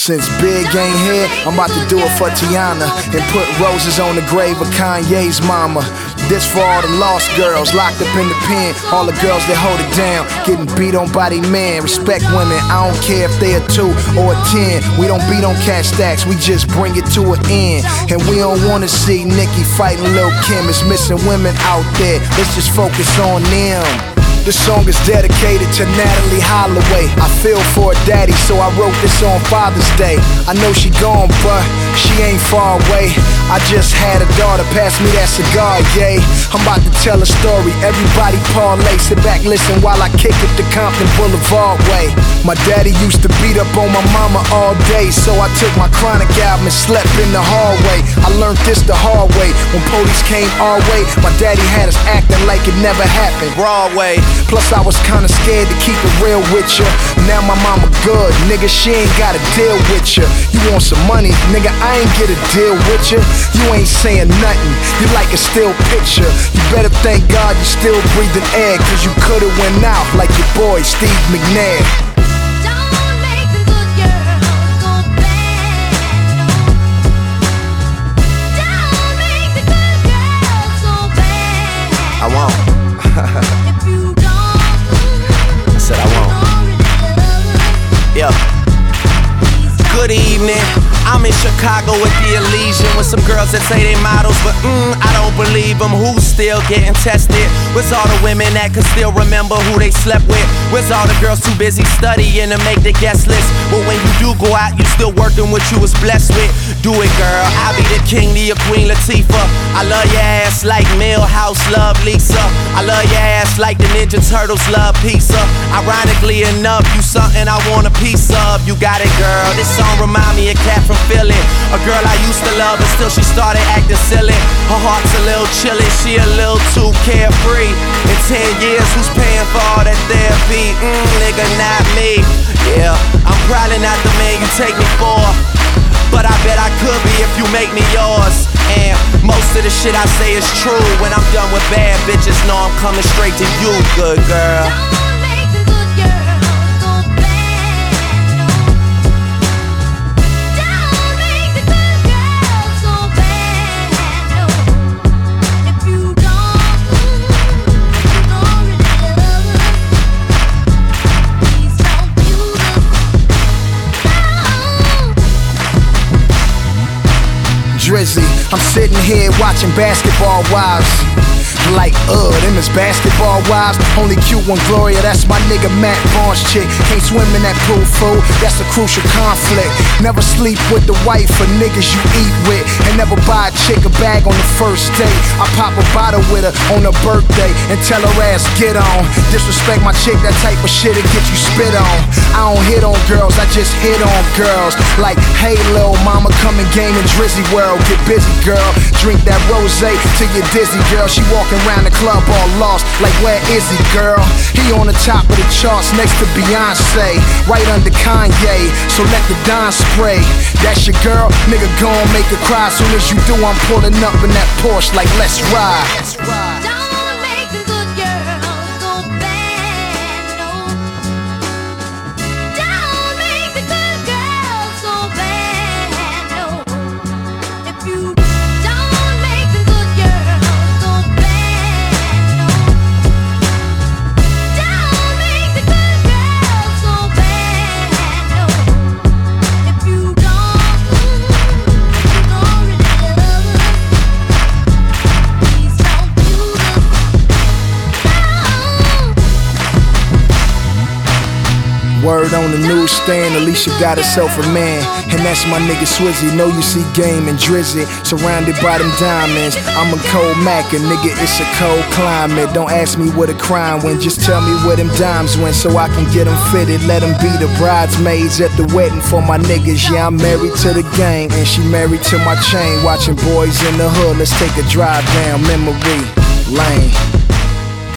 Since Big ain't here, I'm about to do it for Tiana and put roses on the grave of Kanye's mama. This for all the lost girls locked up in the pen, all the girls that hold it down, getting beat on by they men. Respect women, I don't care if they a 2 or a 10. We don't beat on cash stacks, we just bring it to an end. And we don't wanna see Nicki fighting Lil' Kim. It's missing women out there, let's just focus on them. This song is dedicated to Natalie Holloway. I feel for her daddy, so I wrote this on Father's Day. I know she gone, but she ain't far away. I just had a daughter pass me that cigar, yay. I'm about to tell a story, everybody parlay. Sit back, listen while I kick it the Compton Boulevard way. My daddy used to beat up on my mama all day, so I took my Chronic album and slept in the hallway. I learned this the hard way. When police came our way, my daddy had us acting like it never happened. Broadway. Plus I was kinda scared to keep it real with ya. Now my mama good, nigga, she ain't gotta deal with ya. You want some money, nigga, I ain't get a deal with ya. You ain't saying nothing, you like a still picture. You better thank God you still breathing air, cause you could've went out like your boy Steve McNair. I won't. I said I won't. Yeah. Good evening. I'm in Chicago with the Elysian with some girls that say they models, but I don't believe them. Who's still getting tested? Where's all the women that can still remember who they slept with? Where's all the girls too busy studying to make the guest list? But when you do go out, you still working what you was blessed with. Do it, girl. I'll be the king to your Queen Latifah. I love your ass like Milhouse love Lisa. I love your ass like the Ninja Turtles love pizza. Ironically enough, you something I want a piece of. You got it, girl. This song remind me of Cat from Philly. A girl I used to love, but still she started acting silly. Her heart's a little chilly, she a little too carefree. In 10 years, who's paying for all that therapy? Nigga, not me. Yeah, I'm probably not the man you take me for, but I bet I could be if you make me yours. And most of the shit I say is true. When I'm done with bad bitches, know I'm coming straight to you, good girl. Drizzy, I'm sitting here watching Basketball Wives. Like, them is Basketball Wives. Only cute one, Gloria, that's my nigga Matt Barnes chick. Can't swim in that pool, fool, that's a crucial conflict. Never sleep with the wife of niggas you eat with, and never buy a chick a bag on the first date. I pop a bottle with her on her birthday and tell her ass get on. Disrespect my chick, that type of shit'll get you spit on. I don't hit on girls, I just hit on girls. Like, hey lil' mama, come and game in Drizzy world. Get busy, girl, drink that rosé till you're dizzy, girl. She walking around the club all lost, like where is he, girl? He on the top of the charts next to Beyonce, right under Kanye, so let the Don spray. That's your girl, nigga, gon' make her cry. Soon as you do, I'm pulling up in that Porsche like let's ride. Word on the newsstand, Alicia got herself a man, and that's my nigga Swizzy. Know you see Game and Drizzy, surrounded by them diamonds. I'm a cold Macker, nigga, it's a cold climate. Don't ask me where the crime went, just tell me where them dimes went, so I can get them fitted. Let them be the bridesmaids at the wedding for my niggas. Yeah, I'm married to the gang, and she married to my chain. Watching Boys in the Hood, let's take a drive down memory lane.